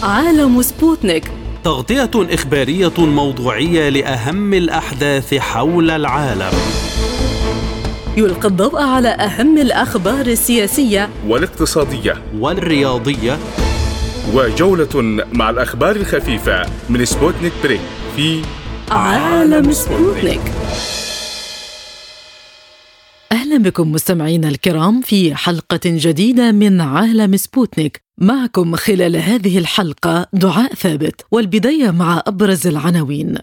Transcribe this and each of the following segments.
عالم سبوتنيك، تغطية إخبارية موضوعية لأهم الأحداث حول العالم. يلقي الضوء على أهم الأخبار السياسية والاقتصادية والرياضية، وجولة مع الأخبار الخفيفة من سبوتنيك بريك في عالم سبوتنيك. أهلا بكم مستمعينا الكرام في حلقة جديدة من عالم سبوتنيك. معكم خلال هذه الحلقة دعاء ثابت، والبداية مع أبرز العناوين.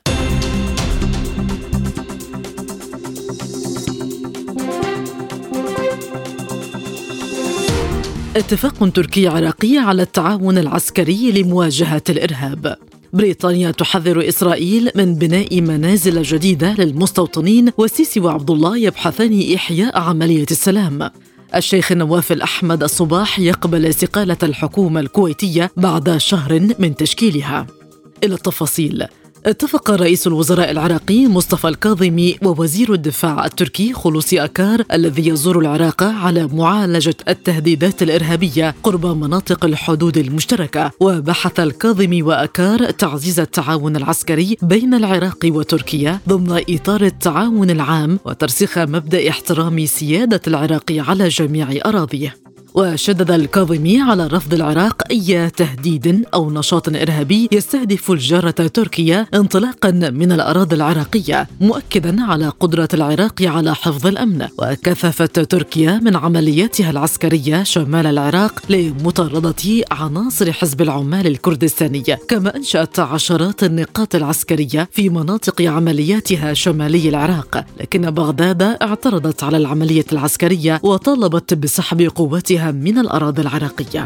اتفاق تركي عراقي على التعاون العسكري لمواجهة الإرهاب. بريطانيا تحذر إسرائيل من بناء منازل جديدة للمستوطنين، والسيسي وعبد الله يبحثان إحياء عملية السلام. الشيخ نواف الأحمد الصباح يقبل استقالة الحكومة الكويتية بعد شهر من تشكيلها. إلى التفاصيل. اتفق رئيس الوزراء العراقي مصطفى الكاظمي ووزير الدفاع التركي خلوصي أكار الذي يزور العراق على معالجة التهديدات الإرهابية قرب مناطق الحدود المشتركة. وبحث الكاظمي وأكار تعزيز التعاون العسكري بين العراق وتركيا ضمن إطار التعاون العام وترسيخ مبدأ احترام سيادة العراق على جميع أراضيه. وشدد الكاظمي على رفض العراق أي تهديد أو نشاط إرهابي يستهدف الجارة تركيا انطلاقا من الأراضي العراقية، مؤكدا على قدرة العراق على حفظ الأمن. وكثفت تركيا من عملياتها العسكرية شمال العراق لمطاردة عناصر حزب العمال الكردستاني، كما أنشأت عشرات النقاط العسكرية في مناطق عملياتها شمالي العراق. لكن بغداد اعترضت على العملية العسكرية وطالبت بسحب قواتها من الأراضي العراقية.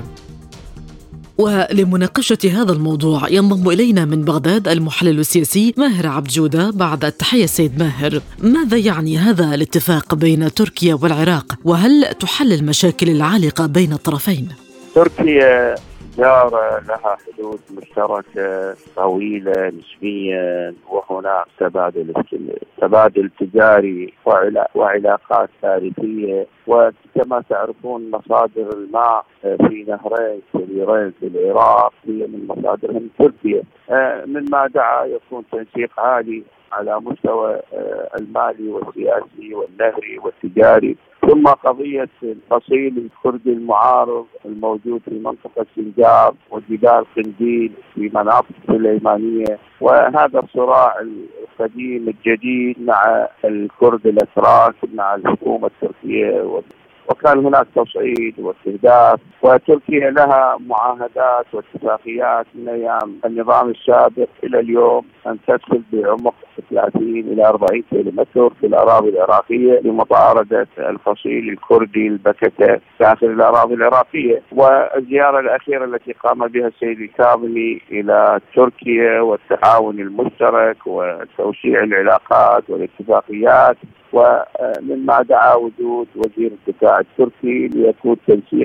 ولمناقشة هذا الموضوع ينضم إلينا من بغداد المحلل السياسي ماهر عبد جودة. بعد التحية سيد ماهر، ماذا يعني هذا الاتفاق بين تركيا والعراق، وهل تحل المشاكل العالقة بين الطرفين؟ تركيا جارة لها حدود مشتركة طويلة نسبيا، وهناك تبادل تجاري وعلاقات تاريخية. وكما تعرفون مصادر الماء في نهرين كبيرين في العراق هي من مصادرهم تركيا، مما دعا يكون تنسيق عالي على مستوى المالي والسياسي والنهري والتجاري. ثم قضية الفصيل الكردي المعارض الموجود في منطقة سنجار وجبال قنديل في مناطق سليمانية، وهذا الصراع القديم الجديد مع الكرد الأتراك مع الحكومة التركية. وكان هناك تصعيد واستهداف، وتركيا لها معاهدات واتفاقيات من أيام النظام السابق إلى اليوم أن تدخل بعمق 30 إلى 40 كيلومتر في الأراضي العراقية لمطاردة الفصيل الكردي البكتة داخل الأراضي العراقية. والزيارة الأخيرة التي قام بها السيد الكاظمي إلى تركيا والتعاون المشترك وتوسيع العلاقات والاتفاقيات، ومما دعا وجود وزير الدفاع التركي ليكون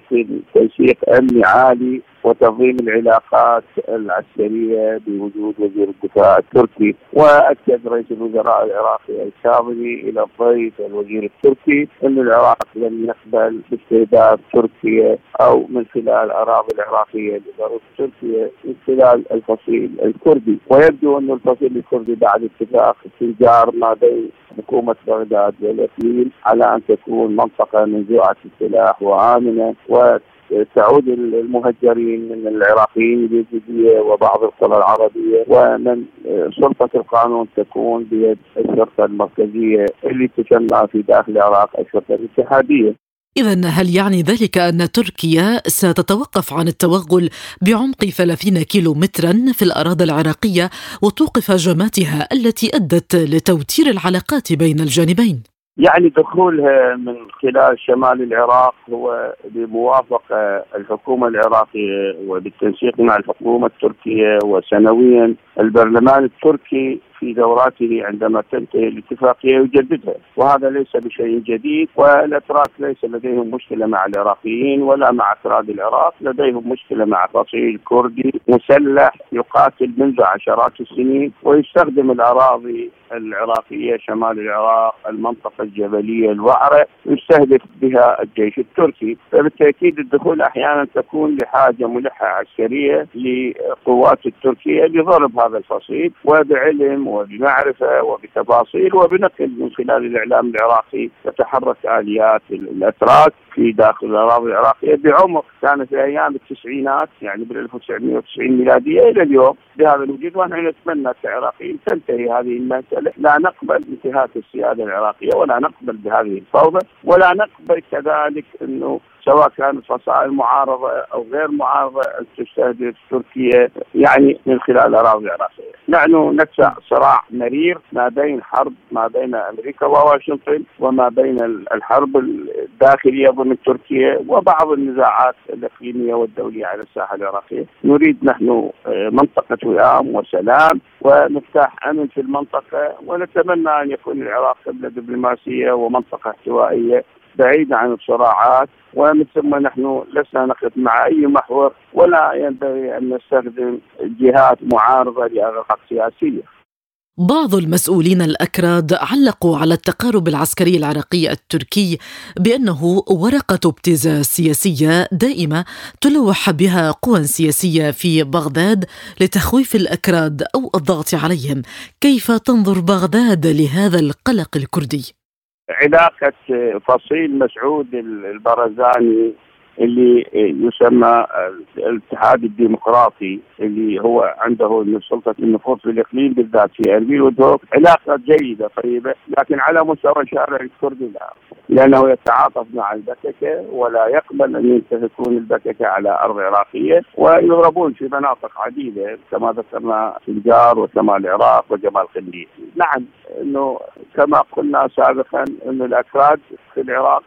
تنسيق أمني عالي وتنظيم العلاقات العسكرية بوجود وزير الدفاع التركي. وأكد رئيس الوزراء العراقي الكاظمي إلى الضيف الوزير التركي أن العراق لن يقبل باستهداف تركيا أو من خلال الأراضي العراقية لضرب تركيا من خلال الفصيل الكردي. ويبدو أن الفصيل الكردي بعد اتفاق سنجار ما بين حكومة بغداد والإقليم على أن تكون منطقة منزوعة السلاح وآمنة، وتعود المهجرين من العراقيين اليزيدية وبعض القرى العربية، ومن سلطة القانون تكون بيد الشرطة المركزية اللي تسمى في داخل العراق الشرطة الاتحادية. إذن هل يعني ذلك أن تركيا ستتوقف عن التوغل بعمق 30 كيلو مترا في الأراضي العراقية وتوقف هجماتها التي أدت لتوتير العلاقات بين الجانبين؟ يعني دخولها من خلال شمال العراق هو بموافقة الحكومة العراقية وبالتنسيق مع الحكومة التركية، وسنويا البرلمان التركي في دوراته عندما تنتهي الاتفاقية يجددها، وهذا ليس بشيء جديد. والأتراك ليس لديهم مشكلة مع العراقيين ولا مع أفراد العراق، لديهم مشكلة مع فصيل كردي مسلح يقاتل منذ عشرات السنين ويستخدم الأراضي العراقية، شمال العراق، المنطقة الجبلية الوعرة، يستهدف بها الجيش التركي. فبالتأكيد الدخول أحيانا تكون لحاجة ملحة عسكرية لقوات التركية لضرب هذا الفصيل، وبعلم وبمعرفة وبتفاصيل وبنقل من خلال الإعلام العراقي تتحرك آليات الأتراك في داخل الأراضي العراقية بعمق كان في أيام التسعينات، يعني بال 1990 ميلادية إلى اليوم بهذا الوجود. ونحن نتمنى كعراقيين تنتهي هذه المسألة. لا نقبل انتهاك السيادة العراقية ولا نقبل بهذه الفوضى، ولا نقبل كذلك أنه سواء كانت فصائل معارضة أو غير معارضة أن تستهدف تركيا يعني من خلال الأراضي العراقية. نحن ندفع صراع مرير ما بين حرب ما بين أمريكا وواشنطن، وما بين الحرب الداخلية ضمن تركيا وبعض النزاعات الإقليمية والدولية على الساحة العراقية. نريد نحن منطقة وئام وسلام ومفتاح أمن في المنطقة، ونتمنى أن يكون العراق قبلة دبلوماسية ومنطقة احتوائية بعيدة عن الصراعات. ومن ثم نحن لسنا نقف مع أي محور، ولا ينبغي أن نستخدم جهات معارضة لأغراض سياسية. بعض المسؤولين الأكراد علقوا على التقارب العسكري العراقي التركي بأنه ورقة ابتزاز سياسية دائمة تلوح بها قوى سياسية في بغداد لتخويف الأكراد أو الضغط عليهم. كيف تنظر بغداد لهذا القلق الكردي؟ علاقة فصيل مسعود البرزاني اللي يسمى الاتحاد الديمقراطي اللي هو عنده سلطة النفوذ في الإقليم بالذات في أربيل ودهوك علاقة جيدة طيبة، لكن على مستوى الشارع الكردي لا، لأنه يتعاطف مع البككة ولا يقبل أن ينتهكون البككة على أرض عراقية، ويضربون في مناطق عديدة كما ذكرنا سنجار وشمال العراق وجمال قنديل. نعم، إنه كما قلنا سابقا إنه الأكراد في العراق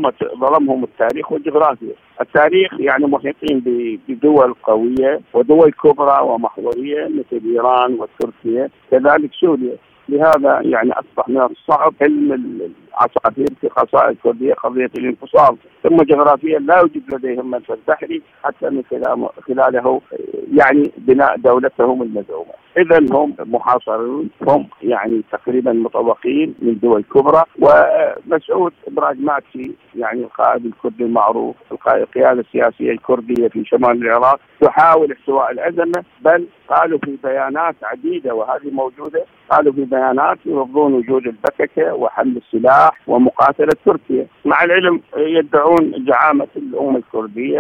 ظلمهم التاريخ والجغرافيا. التاريخ يعني محيطين بدول قوية ودول كبرى ومحورية مثل إيران وتركيا، كذلك سوريا. لهذا يعني أصبح من الصعب علم العصافير في قصائد كردية قضية الانفصال. ثم جغرافيا لا يوجد لديهم منفذ بحري حتى من خلاله يعني بناء دولتهم المزعومة. إذا هم محاصرون، هم يعني تقريبا مطوقين من دول كبرى. ومسعود براغماتي يعني القائد الكردي المعروف، القيادة السياسية الكردية في شمال العراق تحاول احتواء الأزمة، بل قالوا في بيانات عديدة وهذه موجودة، قالوا في بيانات يرفضون وجود البككة وحمل السلاح ومقاتلة تركيا، مع العلم يدعون زعامة الأمة الكردية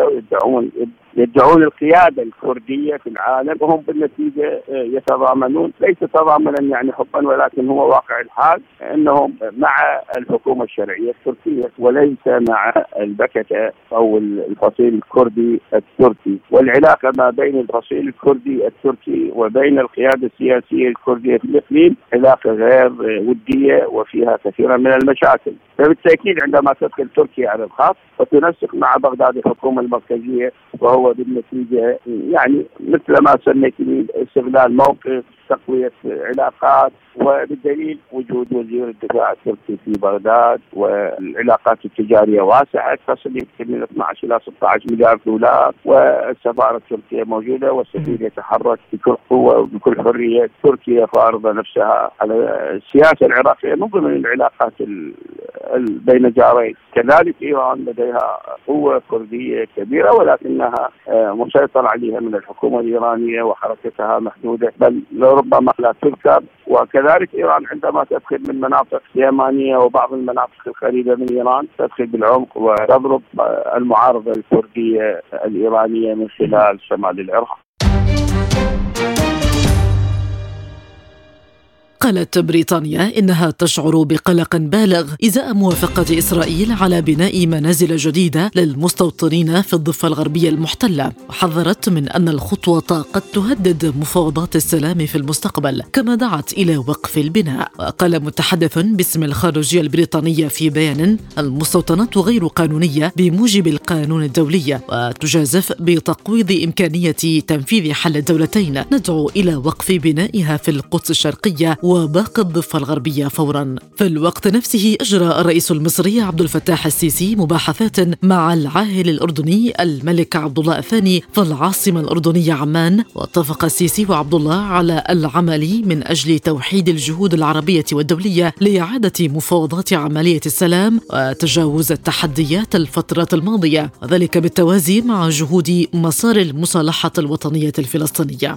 ويدعون القيادة الكردية في العالم، وهم بالنتيجة يتضامنون، ليس تضامنا يعني حبا، ولكن هو واقع الحال أنهم مع الحكومة الشرعية التركية وليس مع البككة أو الفصيل الكردي التركي. والعلاقة ما بين الفصيل الكردي التركي وبين القيادة السياسية الكردية في الإقليم علاقة غير ودية وفيها كثيرا من المشاكل. فبالتأكيد عندما تدخل تركيا على الخط وتنسق مع بغداد الحكومة المركزية، وهو بالنتيجة يعني مثل ما سميت استغلال موقف، تقوية علاقات، وبالدليل وجود وزير الدفاع التركي في بغداد، والعلاقات التجارية واسعة تصل يمكن من 12 إلى 16 مليار دولار، والسفارة التركية موجودة والسفير يتحرك بكل قوة وبكل حرية. تركيا فارضة نفسها على السياسة العراقية من ضمن العلاقات بين جارين. كذلك إيران لديها قوة كردية كبيرة ولكنها مسيطر عليها من الحكومة الإيرانية وحركتها محدودة، بل لربما لا تذكر. وكذلك إيران عندما تدخل من مناطق يمانية وبعض المناطق القريبة من إيران تدخل بالعمق وتضرب المعارضة الكردية الإيرانية من خلال شمال العراق. قالت بريطانيا إنها تشعر بقلق بالغ إزاء موافقة إسرائيل على بناء منازل جديدة للمستوطنين في الضفة الغربية المحتلة، وحذرت من أن الخطوة قد تهدد مفاوضات السلام في المستقبل، كما دعت إلى وقف البناء. وقال متحدث باسم الخارجية البريطانية في بيان: المستوطنات غير قانونية بموجب القانون الدولي، وتجازف بتقويض إمكانية تنفيذ حل الدولتين. ندعو إلى وقف بنائها في القدس الشرقية وباقي الضفة الغربية فورا. في الوقت نفسه أجرى الرئيس المصري عبد الفتاح السيسي مباحثات مع العاهل الأردني الملك عبد الله الثاني في العاصمة الأردنية عمان، واتفق السيسي وعبد الله على العمل من أجل توحيد الجهود العربية والدولية لإعادة مفاوضات عملية السلام وتجاوز التحديات الفترة الماضية، وذلك بالتوازي مع جهود مسار المصالحة الوطنية الفلسطينية.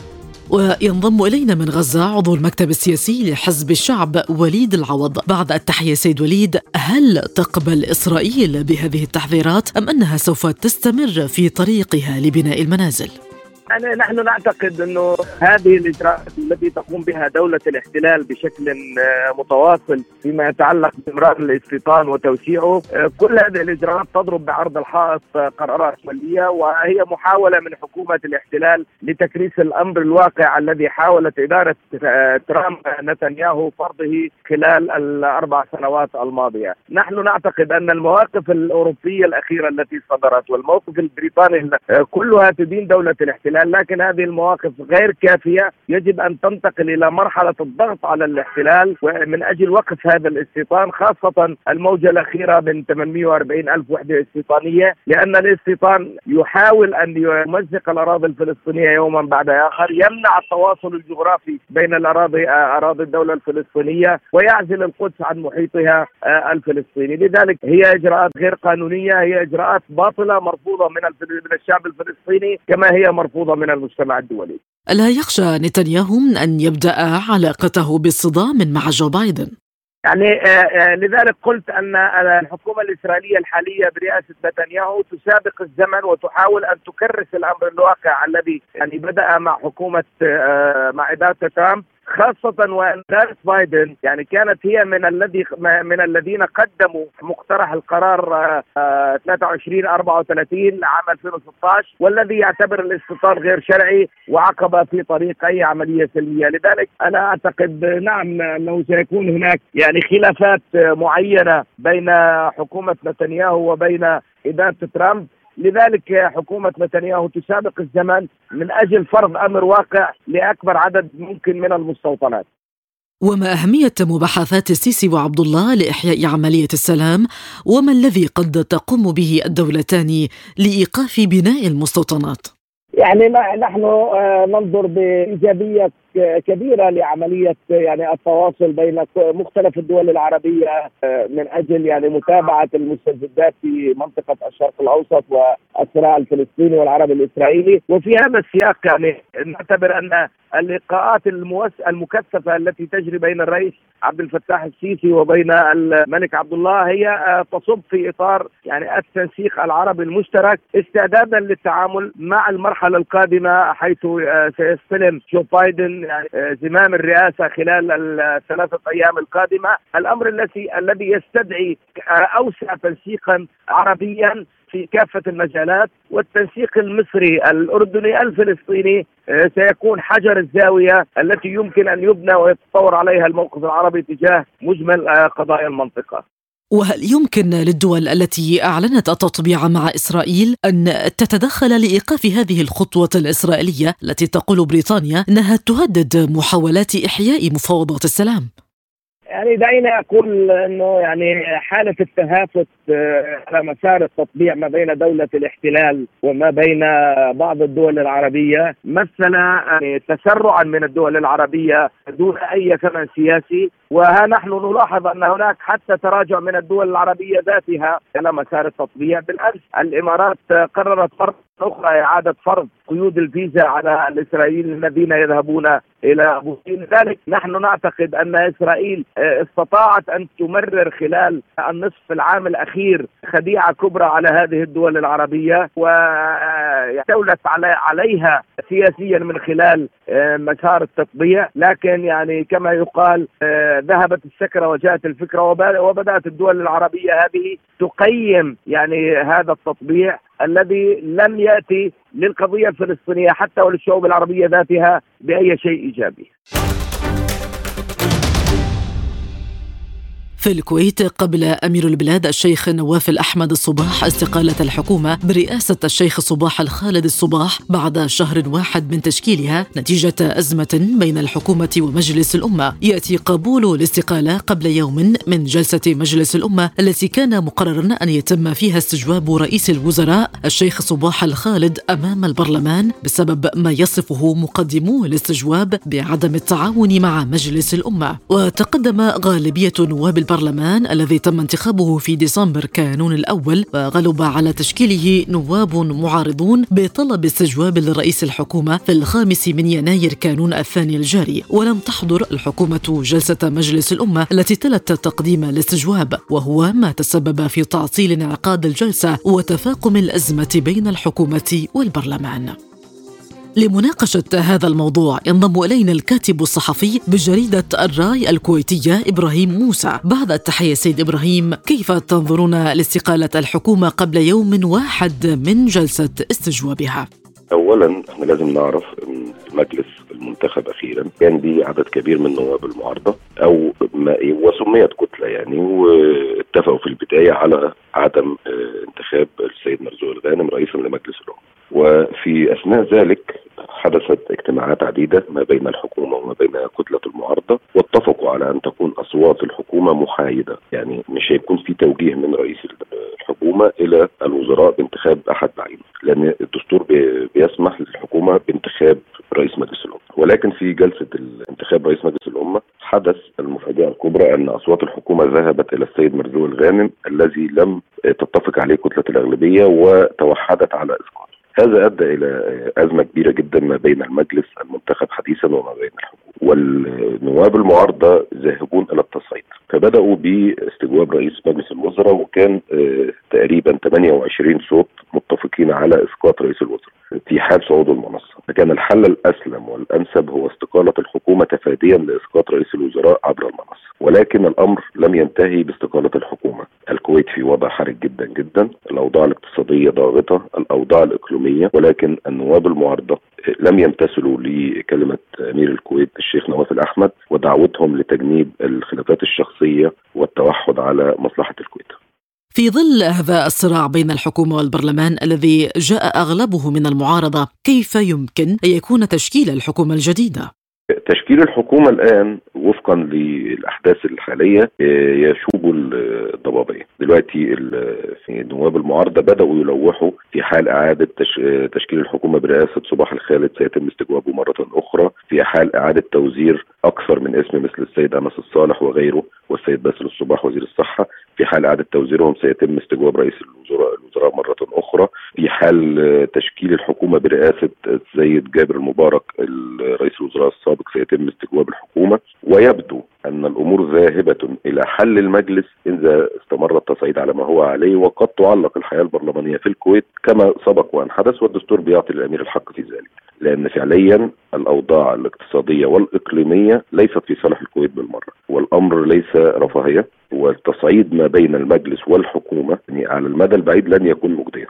وينضم إلينا من غزة عضو المكتب السياسي لحزب الشعب وليد العوض. بعد التحية سيد وليد، هل تقبل إسرائيل بهذه التحذيرات أم أنها سوف تستمر في طريقها لبناء المنازل؟ يعني نحن نعتقد أنه هذه الإجراءات التي تقوم بها دولة الاحتلال بشكل متواصل فيما يتعلق بإمرار الاستيطان وتوسيعه، كل هذه الإجراءات تضرب بعرض الحائط قرارات دولية، وهي محاولة من حكومة الاحتلال لتكريس الأمر الواقع الذي حاولت إدارة ترامب نتنياهو فرضه خلال ال4 سنوات الماضية. نحن نعتقد أن المواقف الأوروبية الأخيرة التي صدرت والموقف البريطاني كلها تدين دولة الاحتلال، لكن هذه المواقف غير كافية. يجب أن تنتقل إلى مرحلة الضغط على الاحتلال من أجل وقف هذا الاستيطان، خاصة الموجة الأخيرة من 840 ألف وحدة استيطانية، لأن الاستيطان يحاول أن يمزق الأراضي الفلسطينية يوما بعد آخر، يمنع التواصل الجغرافي بين أراضي الدولة الفلسطينية، ويعزل القدس عن محيطها الفلسطيني. لذلك هي إجراءات غير قانونية، هي إجراءات باطلة مرفوضة من الشعب الفلسطيني كما هي مرفوضة من المجتمع الدولي. ألا يخشى نتنياهو من أن يبدأ علاقته بالصدام مع جو بايدن؟ يعني لذلك قلت أن الحكومة الإسرائيلية الحالية برئاسة نتنياهو تسابق الزمن وتحاول أن تكرس الأمر الواقع الذي يعني بدأ مع حكومة مع إدارة ترامب، خاصة وأن إدارة بايدن يعني كانت هي من الذين قدموا مقترح القرار 2334 عام 2016، والذي يعتبر الاستيطان غير شرعي وعقبة في طريق أي عملية سلمية. لذلك أنا أعتقد نعم أنه سيكون هناك يعني خلافات معينة بين حكومة نتنياهو وبين إدارة ترامب. لذلك حكومة نتنياهو تسابق الزمن من أجل فرض أمر واقع لأكبر عدد ممكن من المستوطنات. وما أهمية مباحثات السيسي وعبد الله لإحياء عملية السلام، وما الذي قد تقوم به الدولتان لإيقاف بناء المستوطنات؟ يعني نحن ننظر بإيجابية كبيرة لعملية يعني التواصل بين مختلف الدول العربية من أجل يعني متابعة المستجدات في منطقة الشرق الأوسط والصراع الفلسطيني والعربي الإسرائيلي. وفي هذا السياق يعني نعتبر أن اللقاءات المكثفة التي تجري بين الرئيس عبد الفتاح السيسي وبين الملك عبد الله هي تصب في إطار يعني التنسيق العربي المشترك استعدادا للتعامل مع المرحلة القادمة، حيث سيستلم جو بايدن يعني زمام الرئاسة خلال ال3 أيام القادمة. الأمر الذي يستدعي أوسع تنسيقا عربيا في كافة المجالات، والتنسيق المصري الأردني الفلسطيني سيكون حجر الزاوية التي يمكن أن يبنى ويتطور عليها الموقف العربي تجاه مجمل قضايا المنطقة. وهل يمكن للدول التي أعلنت التطبيع مع إسرائيل أن تتدخل لإيقاف هذه الخطوة الإسرائيلية التي تقول بريطانيا أنها تهدد محاولات إحياء مفاوضات السلام؟ يعني دعينا أقول أنه يعني حالة التهافت على مسار التطبيع ما بين دولة الاحتلال وما بين بعض الدول العربية مثل يعني تسرعا من الدول العربية دون أي ثمن سياسي، وها نحن نلاحظ أن هناك حتى تراجع من الدول العربية ذاتها على مسار التطبيع. بالأمس الإمارات قررت مرة أخرى إعادة فرض قيود الفيزا على الإسرائيليين الذين يذهبون إلى أبوسين. لذلك نحن نعتقد أن إسرائيل استطاعت أن تمرر خلال النصف العام الأخير خديعة كبرى على هذه الدول العربية، استولت عليها سياسيا من خلال مسار التطبيع، لكن يعني كما يقال ذهبت السكرة وجاءت الفكرة، وبدأت الدول العربية هذه تقيم يعني هذا التطبيع الذي لم يأتي للقضية الفلسطينية حتى وللشعوب العربية ذاتها بأي شيء إيجابي. في الكويت قبل أمير البلاد الشيخ نواف الأحمد الصباح استقالة الحكومة برئاسة الشيخ صباح الخالد الصباح بعد شهر واحد من تشكيلها نتيجة أزمة بين الحكومة ومجلس الأمة. يأتي قبول الاستقالة قبل يوم من جلسة مجلس الأمة التي كان مقررا أن يتم فيها استجواب رئيس الوزراء الشيخ صباح الخالد أمام البرلمان بسبب ما يصفه مقدمو الاستجواب بعدم التعاون مع مجلس الأمة. وتقدم غالبية نواب البرلمان الذي تم انتخابه في ديسمبر كانون الأول وغلب على تشكيله نواب معارضون بطلب استجواب لرئيس الحكومة في 5 يناير كانون الثاني الجاري، ولم تحضر الحكومة جلسة مجلس الأمة التي تلت تقديم الاستجواب، وهو ما تسبب في تعطيل انعقاد الجلسة وتفاقم الأزمة بين الحكومة والبرلمان. لمناقشة هذا الموضوع ينضم إلينا الكاتب الصحفي بجريدة الراي الكويتية إبراهيم موسى. بعد التحية سيد إبراهيم، كيف تنظرون لاستقالة الحكومة قبل يوم واحد من جلسة استجوابها؟ أولا احنا لازم نعرف أن المجلس المنتخب أخيرا كان به عدد كبير من نواب المعارضة وسميت كتلة يعني، واتفقوا في البداية على عدم انتخاب السيد مرزوق الغانم رئيسا لمجلس الأمة. وفي أثناء ذلك حدثت اجتماعات عديدة ما بين الحكومة وما بين كتلة المعارضة، واتفقوا على أن تكون أصوات الحكومة محايدة، يعني مش هيكون في توجيه من رئيس الحكومة إلى الوزراء بانتخاب أحد بعينه، لأن الدستور بيسمح للحكومة بانتخاب رئيس مجلس الأمة. ولكن في جلسة انتخاب رئيس مجلس الأمة حدث المفاجأة الكبرى أن أصوات الحكومة ذهبت إلى السيد مرزوق الغانم الذي لم تتفق عليه كتلة الأغلبية وتوحدت على إسقاطه. هذا أدى إلى أزمة كبيرة جدا ما بين المجلس المنتخب حديثا وما بين الحكومة، والنواب المعارضة ذاهبون إلى التصعيد، فبدأوا باستجواب رئيس مجلس الوزراء، وكان تقريبا 28 صوت متفقين على إسقاط رئيس الوزراء في حال صعود المنصة. فكان الحل الأسلم والأنسب هو استقالة الحكومة تفاديا لإسقاط رئيس الوزراء عبر المنصة. ولكن الأمر لم ينتهي باستقالة الحكومة. الكويت في وضع حرج جدا جدا، الأوضاع الاقتصادية ضاغطة، الأوضاع الإقليمية، ولكن النواب المعارضة لم يمتثلوا لكلمة أمير الكويت الشيخ نواف الأحمد ودعوتهم لتجنيب الخلافات الشخصية والتوحد على مصلحة الكويت. في ظل هذا الصراع بين الحكومة والبرلمان الذي جاء أغلبه من المعارضة، كيف يمكن أن يكون تشكيل الحكومة الجديدة؟ تشكيل الحكومة الآن وفقا للأحداث الحالية يشوب الضبابية. دلوقتي نواب المعارضة بدأوا يلوحوا في حال إعادة تشكيل الحكومة برئاسة صباح الخالد سيتم استجوابه مرة أخرى، في حال إعادة توزير أكثر من اسم مثل السيد أنس الصالح وغيره والسيد باسل الصباح وزير الصحة، في حال إعادة توزيرهم سيتم استجواب رئيس الوزراء مرة أخرى، في حال تشكيل الحكومة برئاسة السيد جابر المبارك رئيس الوزراء السابق سيتم استجواب الحكومة. ويبدو أن الأمور ذاهبة إلى حل المجلس إذا استمر التصعيد على ما هو عليه، وقد تعلق الحياة البرلمانية في الكويت كما سبق وأن حدث، والدستور بيعطي للأمير الحق في ذلك، لأن فعليا الأوضاع الاقتصادية والإقليمية ليست في صالح الكويت بالمرة، والأمر ليس رفاهية، والتصعيد ما بين المجلس والحكومة يعني على المدى البعيد لن يكون مجديا.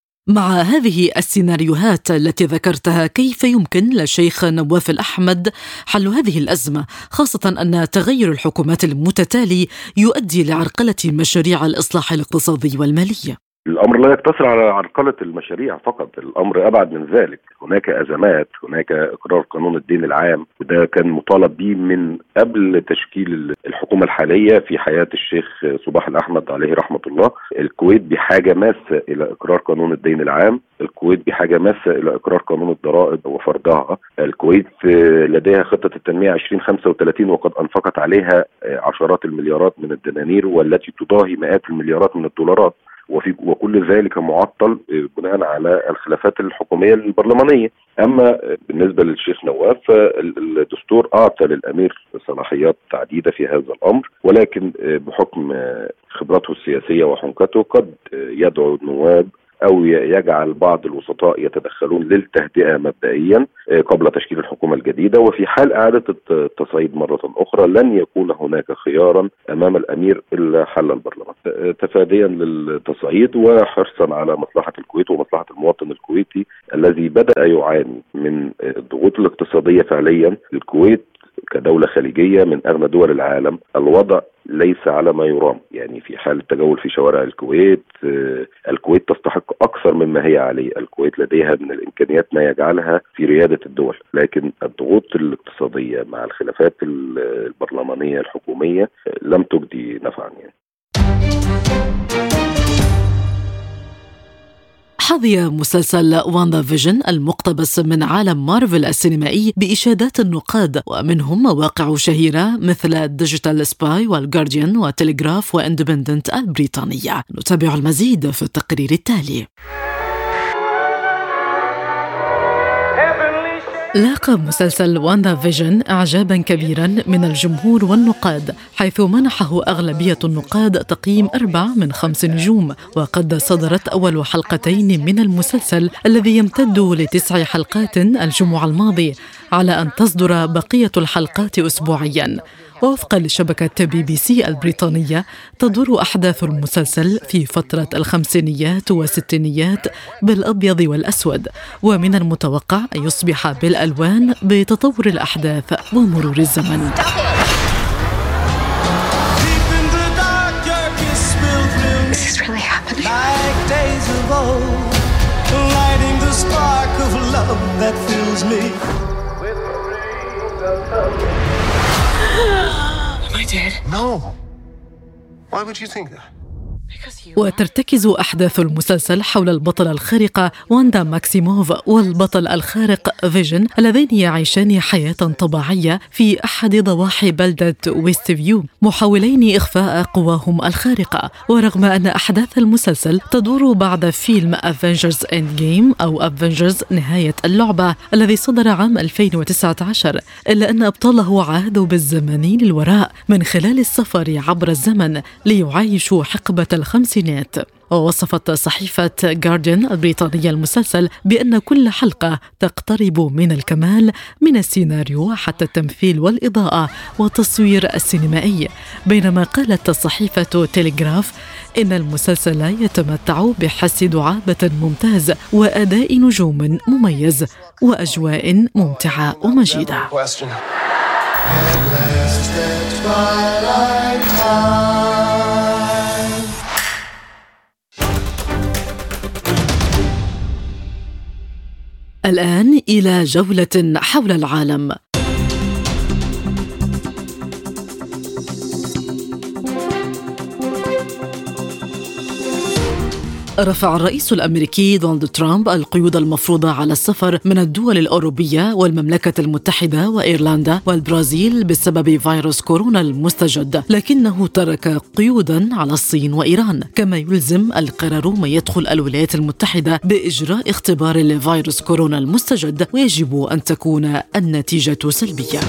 مع هذه السيناريوهات التي ذكرتها، كيف يمكن للشيخ نواف الأحمد حل هذه الأزمة، خاصة أن تغير الحكومات المتتالي يؤدي لعرقلة مشاريع الإصلاح الاقتصادي والمالي؟ الأمر لا يقتصر على عرقلة المشاريع فقط، الأمر أبعد من ذلك. هناك أزمات، هناك إقرار قانون الدين العام، وده كان مطالب به من قبل تشكيل الحكومة الحالية في حياة الشيخ صباح الأحمد عليه رحمة الله. الكويت بحاجة ماسة إلى إقرار قانون الدين العام، الكويت بحاجة ماسة إلى إقرار قانون الضرائب وفرضها. الكويت لديها خطة التنمية 2035 وقد أنفقت عليها عشرات المليارات من الدنانير والتي تضاهي مئات المليارات من الدولارات، وكل ذلك معطل بناء على الخلافات الحكومية البرلمانية. أما بالنسبة للشيخ نواف فالدستور أعطى للأمير صلاحيات عديدة في هذا الأمر، ولكن بحكم خبرته السياسية وحنكته قد يدعو النواب أو يجعل بعض الوسطاء يتدخلون للتهدئة مبدئيا قبل تشكيل الحكومة الجديدة. وفي حال إعادة التصعيد مرة أخرى لن يكون هناك خيارا أمام الأمير إلا حل البرلمان، تفاديا للتصعيد وحرصا على مصلحة الكويت ومصلحة المواطن الكويتي الذي بدأ يعاني من الضغوط الاقتصادية. فعليا الكويت كدولة خليجية من أغنى دول العالم الوضع ليس على ما يرام، يعني في حال التجول في شوارع الكويت تستحق أكثر مما هي عليه. الكويت لديها من الإمكانيات ما يجعلها في ريادة الدول، لكن الضغوط الاقتصادية مع الخلافات البرلمانية الحكومية لم تجدي نفعا يعني. حظي مسلسل واندا فيجن المقتبس من عالم مارفل السينمائي بإشادات النقاد، ومنهم مواقع شهيرة مثل ديجيتال سباي والجارديان وتلغراف واندبندنت البريطانية. نتابع المزيد في التقرير التالي. لاقى مسلسل واندا فيجن إعجاباً كبيراً من الجمهور والنقاد، حيث منحه أغلبية النقاد تقييم 4 من 5 نجوم. وقد صدرت أول حلقتين من المسلسل الذي يمتد ل9 حلقات الجمعة الماضي، على أن تصدر بقية الحلقات أسبوعياً. ووفقا لشبكة BBC البريطانية تدور أحداث المسلسل في فترة الخمسينيات والستينيات بالأبيض والأسود، ومن المتوقع أن يصبح بالألوان بتطور الأحداث ومرور الزمن. Am I dead? No. Why would you think that? وترتكز أحداث المسلسل حول البطلة الخارقة واندا ماكسيموف والبطل الخارق فيجن، اللذين يعيشان حياة طبيعية في أحد ضواحي بلدة ويست فيو، محاولين إخفاء قواهم الخارقة. ورغم أن أحداث المسلسل تدور بعد فيلم أفنجرز إند جيم أو أفنجرز نهاية اللعبة الذي صدر عام 2019، إلا أن أبطاله عادوا بالزمن للوراء من خلال السفر عبر الزمن ليعايشوا حقبة الخمسينات. ووصفت صحيفة جارديان البريطانية المسلسل بأن كل حلقة تقترب من الكمال، من السيناريو حتى التمثيل والإضاءة والتصوير السينمائي. بينما قالت صحيفة تلغراف إن المسلسل يتمتع بحس دعابة ممتاز وأداء نجوم مميز وأجواء ممتعة ومجيدة. الآن إلى جولة حول العالم. رفع الرئيس الأمريكي دونالد ترامب القيود المفروضة على السفر من الدول الأوروبية والمملكة المتحدة وإيرلندا والبرازيل بسبب فيروس كورونا المستجد، لكنه ترك قيودا على الصين وإيران. كما يلزم القرار من يدخل الولايات المتحدة بإجراء اختبار لفيروس كورونا المستجد، ويجب أن تكون النتيجة سلبية.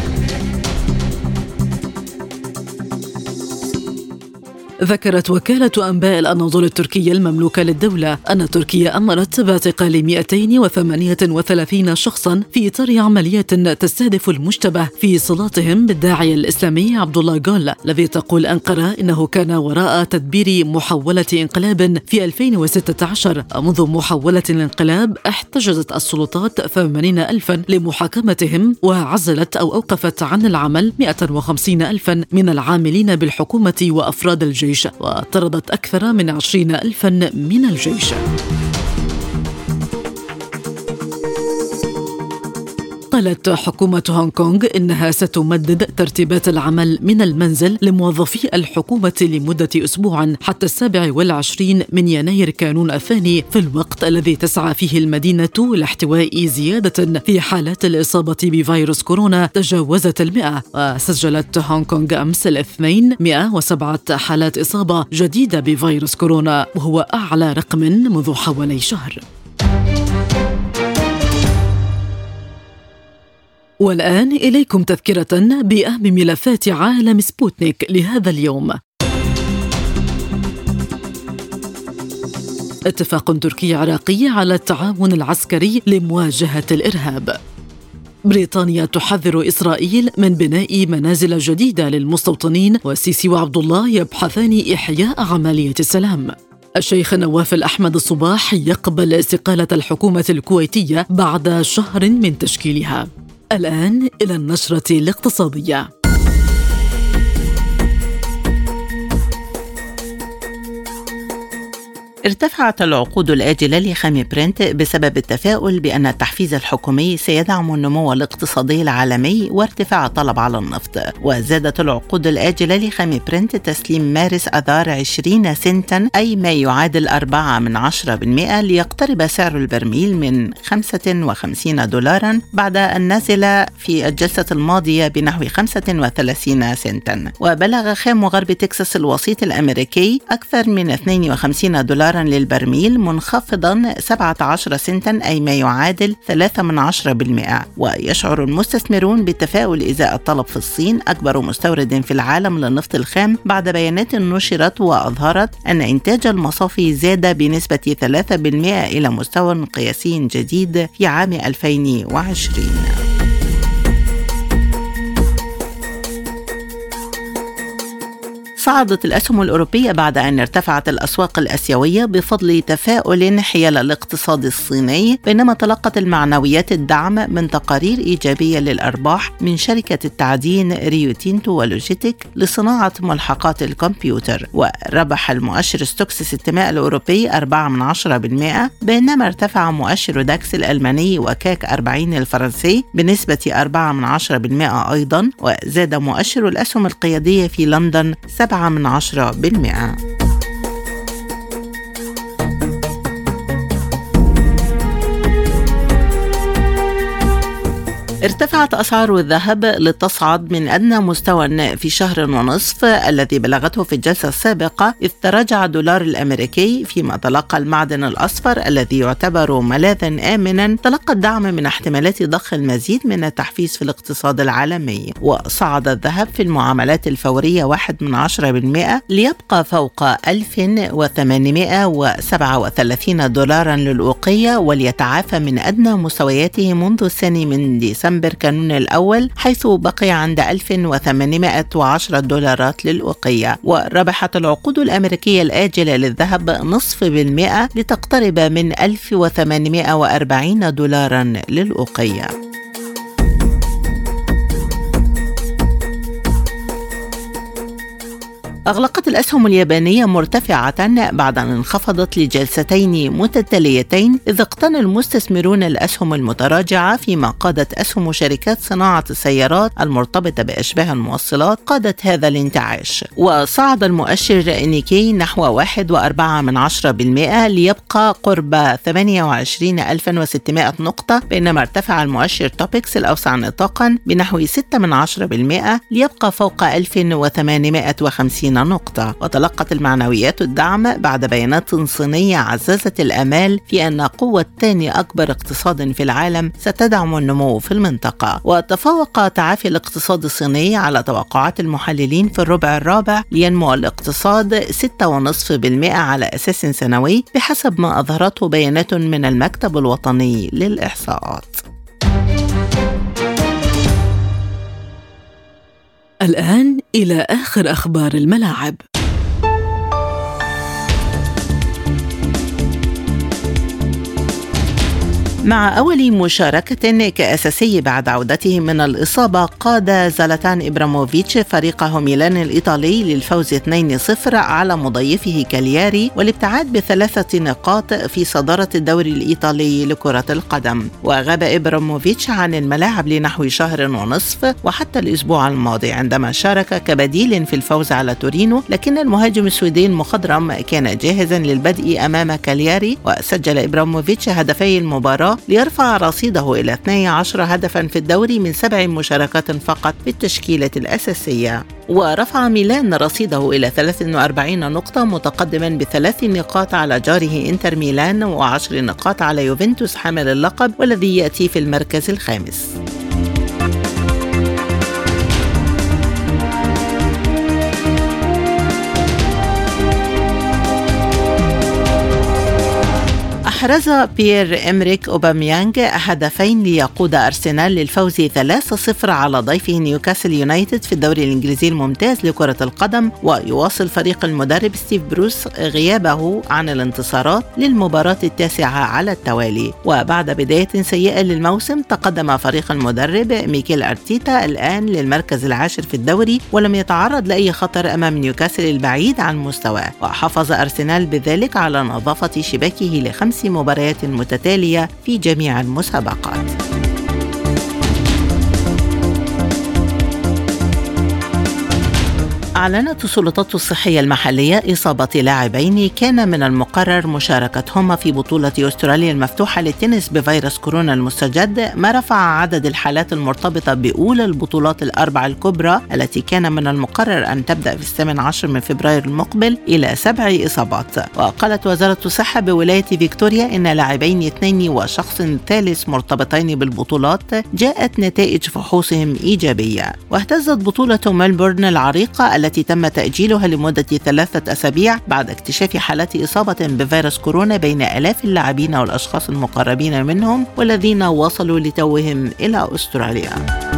ذكرت وكالة أنباء الأناضول التركية المملوكة للدولة أن تركيا أمرت باعتقال 238 شخصا في إطار عملية تستهدف المشتبه في صلاتهم بالداعية الإسلامي عبد الله جول، الذي تقول أنقرة إنه كان وراء تدبير محاولة انقلاب في 2016. منذ محاولة الانقلاب احتجزت السلطات 80,000 لمحاكمتهم، وعزلت أو أوقفت عن العمل 150,000 من العاملين بالحكومة وأفراد الجيش، وطردت أكثر من 20,000 من الجيش. قالت حكومة هونغ كونغ إنها ستمدد ترتيبات العمل من المنزل لموظفي الحكومة لمدة أسبوع حتى 27 من يناير كانون الثاني، في الوقت الذي تسعى فيه المدينة لاحتواء زيادة في حالات الإصابة بفيروس كورونا تجاوزت 100. وسجلت هونغ كونغ أمس الاثنين 107 حالات إصابة جديدة بفيروس كورونا، وهو أعلى رقم منذ حوالي شهر. والآن إليكم تذكرة بأهم ملفات عالم سبوتنيك لهذا اليوم. اتفاق تركي عراقي على التعاون العسكري لمواجهة الإرهاب. بريطانيا تحذر إسرائيل من بناء منازل جديدة للمستوطنين، والسيسي وعبد الله يبحثان إحياء عملية السلام. الشيخ نواف الأحمد الصباح يقبل استقالة الحكومة الكويتية بعد شهر من تشكيلها. الآن إلى النشرة الاقتصادية. ارتفعت العقود الآجلة لخام برنت بسبب التفاؤل بأن التحفيز الحكومي سيدعم النمو الاقتصادي العالمي وارتفاع الطلب على النفط. وزادت العقود الآجلة لخام برنت تسليم مارس أذار 20 سنتا، أي ما يعادل 4% ليقترب سعر البرميل من $55 بعد أن نزل في الجلسة الماضية بنحو 35 سنتا. وبلغ خام غرب تكساس الوسيط الأمريكي أكثر من $52 للبرميل، منخفضا 17 سنتا، أي ما يعادل 0.3%. ويشعر المستثمرون بالتفاؤل إزاء الطلب في الصين، أكبر مستورد في العالم للنفط الخام، بعد بيانات نشرت وأظهرت أن إنتاج المصافي زاد بنسبة 3% إلى مستوى قياسي جديد في عام 2020. صعدت الأسهم الأوروبية بعد أن ارتفعت الأسواق الآسيوية بفضل تفاؤل حيال الاقتصاد الصيني، بينما تلقت المعنويات الدعم من تقارير إيجابية للأرباح من شركة التعدين ريو تينتو ولوجيتك لصناعة ملحقات الكمبيوتر. وربح المؤشر ستوكس 600 الأوروبي 4%، بينما ارتفع مؤشر داكس الألماني وكاك 40 الفرنسي بنسبة 4% أيضا. وزاد مؤشر الأسهم القيادية في لندن 7%. ارتفعت أسعار الذهب لتصعد من أدنى مستوى في شهر ونصف الذي بلغته في الجلسة السابقة، إذ تراجع الدولار الأمريكي، فيما تلقى المعدن الأصفر الذي يعتبر ملاذا آمنا تلقى الدعم من احتمالات ضخ المزيد من التحفيز في الاقتصاد العالمي. وصعد الذهب في المعاملات الفورية 1% ليبقى فوق $1837 للأوقية، وليتعافى من أدنى مستوياته منذ الثاني من ديسمبر كانون الأول، حيث بقي عند $1810 للأوقية. وربحت العقود الأمريكية الآجلة للذهب 0.5% لتقترب من $1840 للأوقية. أغلقت الأسهم اليابانية مرتفعة بعد أن انخفضت لجلستين متتاليتين، إذ اقتنى المستثمرون الأسهم المتراجعة، فيما قادت أسهم شركات صناعة السيارات المرتبطة بأشباه الموصلات قادت هذا الانتعاش. وصعد المؤشر نيكي نحو 1.4% ليبقى قرب 28,600 نقطة، بينما ارتفع المؤشر توبكس الأوسع نطاقا بنحو 6% ليبقى فوق 1850 نقطة. وتلقت المعنويات الدعم بعد بيانات صينية عززت الآمال في أن قوة ثاني أكبر اقتصاد في العالم ستدعم النمو في المنطقة. وتفوق تعافي الاقتصاد الصيني على توقعات المحللين في الربع الرابع لينمو الاقتصاد 6.5% على أساس سنوي، بحسب ما أظهرته بيانات من المكتب الوطني للإحصاءات. الآن إلى آخر أخبار الملاعب. مع أول مشاركة كأساسي بعد عودته من الإصابة، قاد زلاتان إبراموفيتش فريقه ميلان الإيطالي للفوز 2-0 على مضيفه كالياري، والابتعاد ب3 نقاط في صدارة الدوري الإيطالي لكرة القدم. وغاب إبراموفيتش عن الملاعب لنحو شهر ونصف، وحتى الأسبوع الماضي عندما شارك كبديل في الفوز على تورينو، لكن المهاجم السويدي المخضرم كان جاهزا للبدء أمام كالياري. وسجل إبراموفيتش هدفي المباراة ليرفع رصيده إلى 12 هدفا في الدوري من 7 مشاركات فقط في التشكيلة الأساسية. ورفع ميلان رصيده إلى 43 نقطة، متقدما ب3 نقاط على جاره إنتر ميلان و10 نقاط على يوفنتوس حامل اللقب والذي يأتي في المركز الخامس. أحرز بيير إمريك أوباميانغ هدفين ليقود أرسنال للفوز 3-0 على ضيفه نيوكاسل يونايتد في الدوري الإنجليزي الممتاز لكرة القدم، ويواصل فريق المدرب ستيف بروس غيابه عن الانتصارات للمباراة التاسعة على التوالي. وبعد بداية سيئة للموسم تقدم فريق المدرب ميكيل أرتيتا الآن للمركز العاشر في الدوري، ولم يتعرض لأي خطر أمام نيوكاسل البعيد عن مستواه. وحافظ أرسنال بذلك على نظافة شباكه ل5 مباريات متتالية في جميع المسابقات. أعلنت السلطات الصحية المحلية إصابة لاعبين كان من المقرر مشاركتهما في بطولة أستراليا المفتوحة للتنس بفيروس كورونا المستجد، ما رفع عدد الحالات المرتبطة بأولى البطولات الأربع الكبرى التي كان من المقرر أن تبدأ في 18 من فبراير المقبل إلى 7 إصابات. وقالت وزارة الصحة بولاية فيكتوريا إن لاعبين 2 وشخص ثالث مرتبطين بالبطولات جاءت نتائج فحوصهم إيجابية. واهتزت بطولة ملبورن العريقة التي تم تأجيلها لمدة 3 أسابيع بعد اكتشاف حالات إصابة بفيروس كورونا بين آلاف اللاعبين والأشخاص المقربين منهم والذين وصلوا لتوهم إلى أستراليا.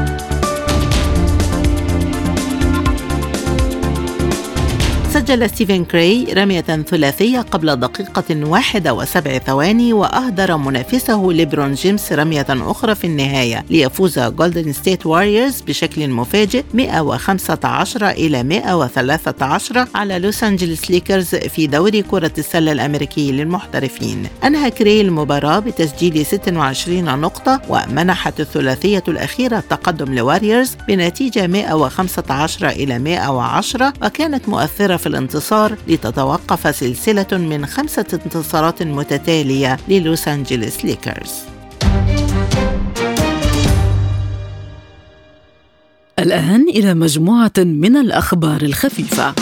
سجل ستيفن كراي رمية ثلاثية قبل دقيقة 1 و7 ثواني وأهدر منافسه ليبرون جيمس رمية أخرى في النهاية ليفوز جولدن ستيت واريورز بشكل مفاجئ 115-113 على لوس أنجلوس ليكرز في دوري كرة السلة الأمريكي للمحترفين. أنهى كراي المباراة بتسجيل 26 نقطة ومنحت الثلاثية الأخيرة التقدم لواريورز بنتيجة 115-110، وكانت مؤثرة في الانتصار لتتوقف سلسلة من 5 انتصارات متتالية للوس أنجلوس ليكرز. الآن إلى مجموعة من الأخبار الخفيفة.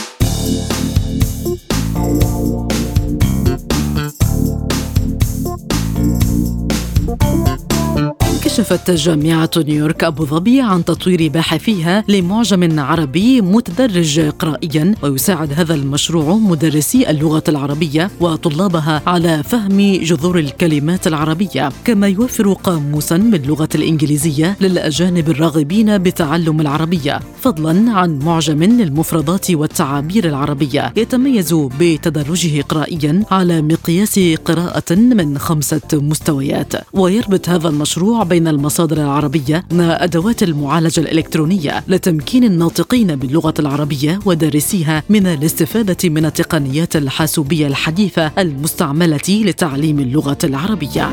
كشفت جامعة نيويورك أبو ظبي عن تطوير باحثيها لمعجم عربي متدرج قرائيا، ويساعد هذا المشروع مدرسي اللغة العربية وطلابها على فهم جذور الكلمات العربية، كما يوفر قاموسا باللغة الإنجليزية للأجانب الراغبين بتعلم العربية، فضلا عن معجم للمفردات والتعابير العربية يتميز بتدرجه قرائيا على مقياس قراءة من 5 مستويات. ويربط هذا المشروع بين المصادر العربية مع أدوات المعالجة الإلكترونية لتمكين الناطقين باللغة العربية ودارسيها من الاستفادة من التقنيات الحاسوبية الحديثة المستعملة لتعليم اللغة العربية.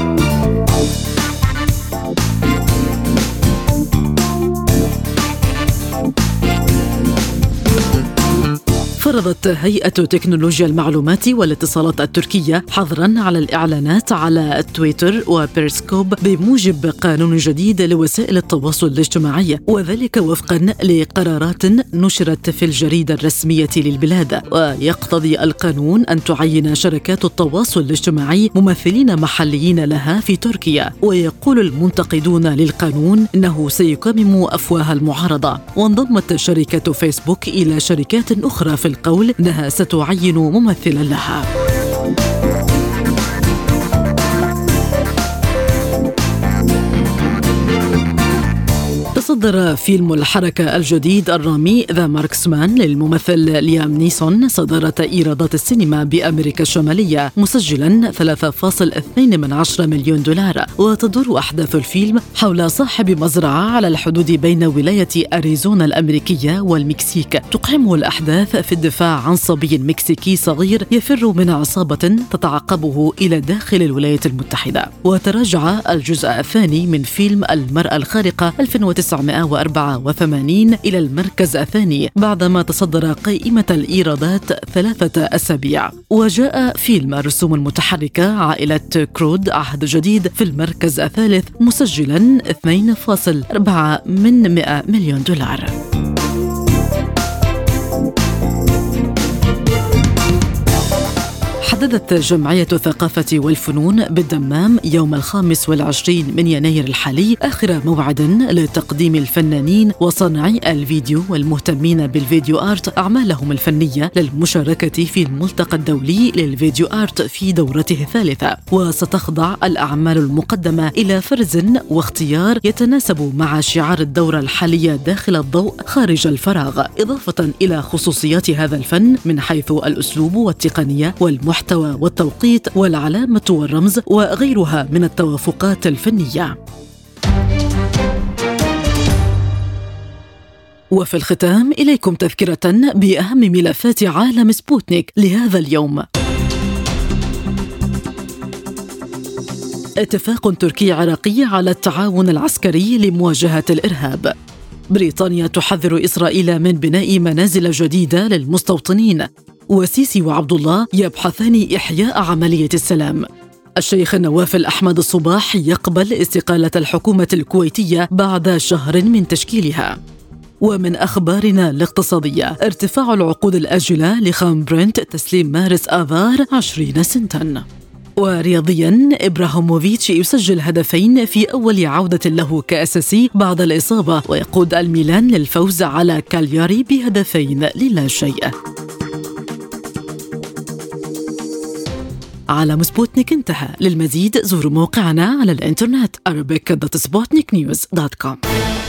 فرضت هيئة تكنولوجيا المعلومات والاتصالات التركية حظراً على الإعلانات على تويتر وبيرسكوب بموجب قانون جديد لوسائل التواصل الاجتماعي، وذلك وفقاً لقرارات نشرت في الجريدة الرسمية للبلاد. ويقتضي القانون أن تعين شركات التواصل الاجتماعي ممثلين محليين لها في تركيا، ويقول المنتقدون للقانون إنه سيكمم أفواه المعارضة. وانضمت شركة فيسبوك إلى شركات أخرى في القول أنها ستعين ممثلا لها. تصدر فيلم الحركة الجديد الرامي ذا ماركسمان للممثل ليام نيسون صدارة إيرادات السينما بأمريكا الشمالية، مسجلا 3.2 مليون دولار. وتدور أحداث الفيلم حول صاحب مزرعة على الحدود بين ولاية أريزونا الأمريكية والمكسيك، تقحمه الأحداث في الدفاع عن صبي مكسيكي صغير يفر من عصابة تتعقبه إلى داخل الولايات المتحدة. وتراجع الجزء الثاني من فيلم المرأة الخارقة 1984 إلى المركز الثاني بعدما تصدر قائمة الإيرادات 3 أسابيع. وجاء فيلم الرسوم المتحركة عائلة كرود عهد جديد في المركز الثالث، مسجلا 2.4 مليون دولار. حددت جمعية الثقافة والفنون بالدمام يوم 25 من يناير الحالي آخر موعد لتقديم الفنانين وصانعي الفيديو والمهتمين بالفيديو آرت أعمالهم الفنية للمشاركة في الملتقى الدولي للفيديو آرت في دورته الثالثة. وستخضع الأعمال المقدمة إلى فرز واختيار يتناسب مع شعار الدورة الحالية داخل الضوء خارج الفراغ، إضافة إلى خصوصيات هذا الفن من حيث الأسلوب والتقنية والمحتوى والتوقيت والعلامة والرمز وغيرها من التوافقات الفنية. وفي الختام إليكم تذكرة بأهم ملفات عالم سبوتنيك لهذا اليوم. اتفاق تركي عراقي على التعاون العسكري لمواجهة الإرهاب. بريطانيا تحذر إسرائيل من بناء منازل جديدة للمستوطنين. وسيسي وعبد الله يبحثان إحياء عملية السلام. الشيخ نواف أحمد الصباح يقبل استقالة الحكومة الكويتية بعد شهر من تشكيلها. ومن أخبارنا الاقتصادية، ارتفاع العقود الآجلة لخام برنت تسليم مارس آذار 20 سنتا. ورياضيا، إبراهيموفيتش يسجل هدفين في أول عودة له كأساسي بعد الإصابة، ويقود الميلان للفوز على كالياري بهدفين للا شيء. عالم سبوتنيك انتهى. للمزيد زوروا موقعنا على الإنترنت arabic.sputniknews.com.